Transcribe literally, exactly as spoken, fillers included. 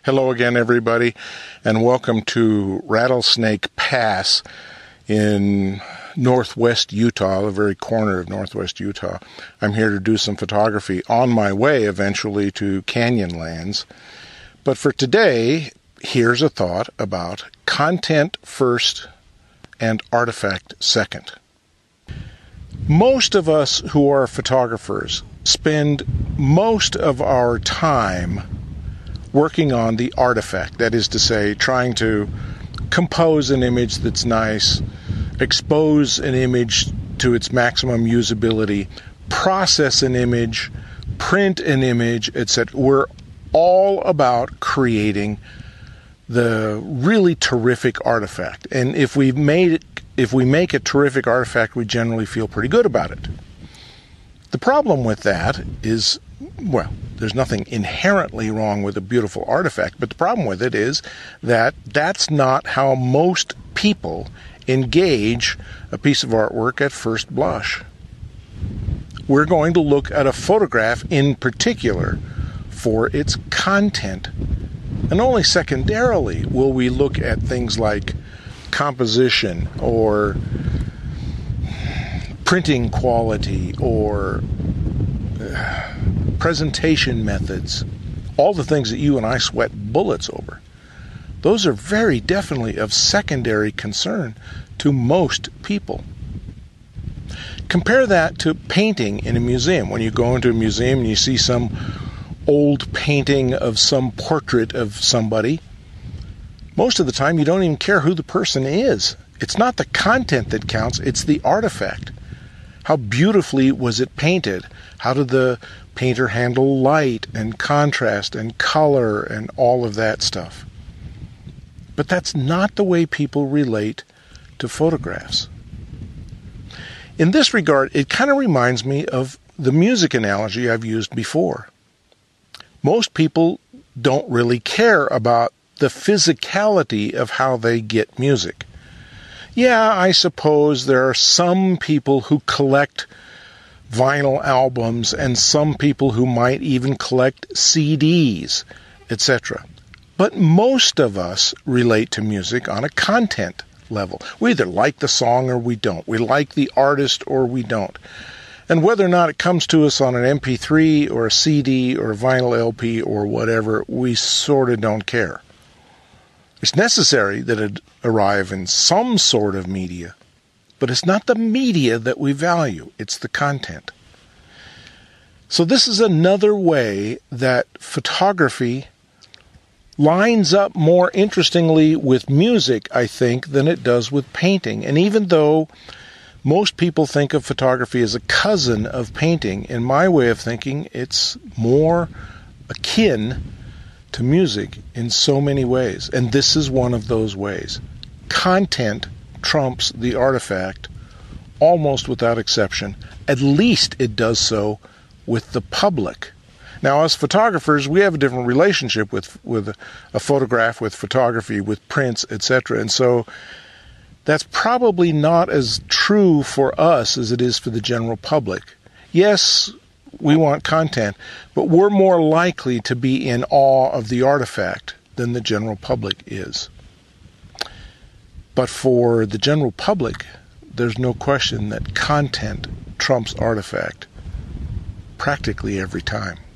Hello again, everybody, and welcome to Rattlesnake Pass in northwest Utah, the very corner of northwest Utah. I'm here to do some photography on my way eventually to Canyonlands. But for today, here's a thought about content first and artifact second. Most of us who are photographers spend most of our time working on the artifact, that is to say, trying to compose an image that's nice, expose an image to its maximum usability, process an image, print an image, et cetera. We're all about creating the really terrific artifact. And if we made it, if we make a terrific artifact, we generally feel pretty good about it. The problem with that is, well, there's nothing inherently wrong with a beautiful artifact, but the problem with it is that that's not how most people engage a piece of artwork at first blush. We're going to look at a photograph in particular for its content, and only secondarily will we look at things like composition or printing quality or uh, presentation methods, all the things that you and I sweat bullets over. Those are very definitely of secondary concern to most people. Compare that to painting in a museum. When you go into a museum and you see some old painting of some portrait of somebody, most of the time you don't even care who the person is. It's not the content that counts, it's the artifact. How beautifully was it painted? How did the painter handle light and contrast and color and all of that stuff? But that's not the way people relate to photographs. In this regard, it kind of reminds me of the music analogy I've used before. Most people don't really care about the physicality of how they get music. Yeah, I suppose there are some people who collect vinyl albums and some people who might even collect C Ds, et cetera. But most of us relate to music on a content level. We either like the song or we don't. We like the artist or we don't. And whether or not it comes to us on an M P three or a C D or a vinyl L P or whatever, we sort of don't care. It's necessary that it arrive in some sort of media, but it's not the media that we value, it's the content. So this is another way that photography lines up more interestingly with music, I think, than it does with painting. And even though most people think of photography as a cousin of painting, in my way of thinking, it's more akin to music in so many ways. And this is one of those ways. Content trumps the artifact almost without exception. At least it does so with the public. Now, as photographers, we have a different relationship with, with a photograph, with photography, with prints, et cetera. And so that's probably not as true for us as it is for the general public. Yes, we want content, but we're more likely to be in awe of the artifact than the general public is. But for the general public, there's no question that content trumps artifact practically every time.